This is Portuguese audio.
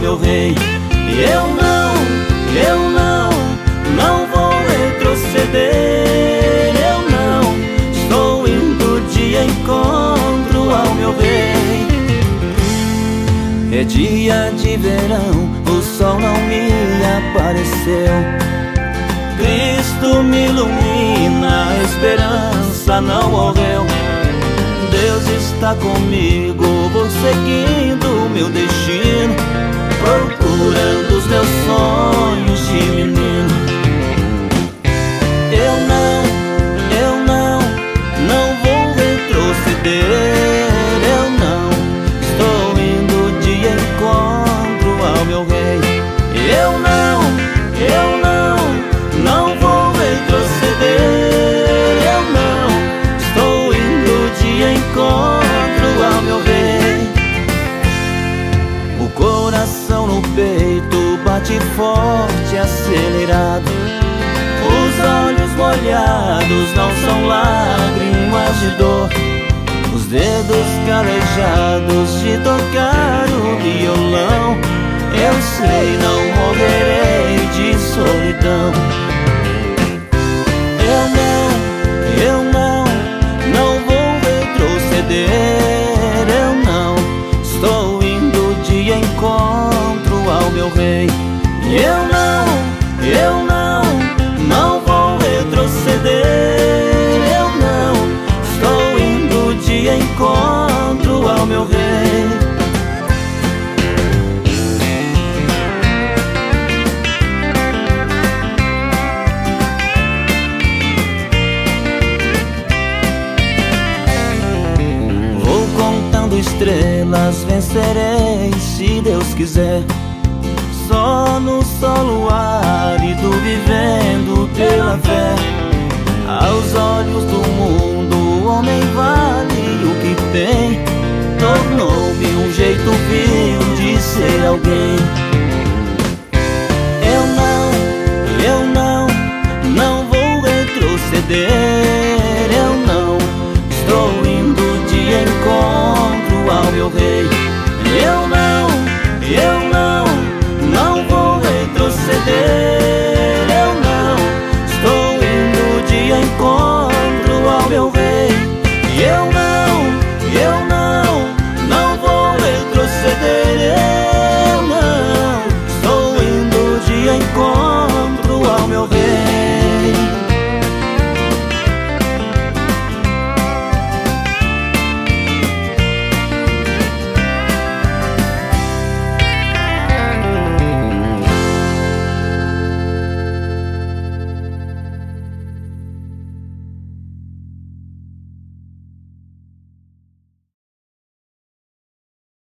meu rei. Eu não vou retroceder. Eu não estou indo de encontro ao meu rei. É dia de verão, o sol não me apareceu. Cristo me ilumina, a esperança não morreu. Deus está comigo, vou seguindo meu destino, procurando os meus sonhos de menino. Eu não vou retroceder. Eu não estou indo de encontro ao meu rei. Eu não vou retroceder. Eu não estou indo de encontro ao meu rei. O coração no peito bate forte, acelerado. Os olhos molhados não são lágrimas de dor. Os dedos calejados de tocar o violão. Eu sei, não morrerei de solidão. Eu não vou retroceder. Eu não estou indo de encontro ao meu rei. Eu não vou retroceder. Eu não estou indo de encontro ao meu rei. Vou contando estrelas, vencerei se Deus quiser. Só no solo árido, vivendo pela fé. Aos olhos do mundo, o homem vale o que tem. Tornou-me um jeito vil de ser alguém. Eu não vou retroceder. Eu não estou indo de encontro ao meu rei. Eu não vou retroceder. Eu não estou indo de encontro ao meu rei.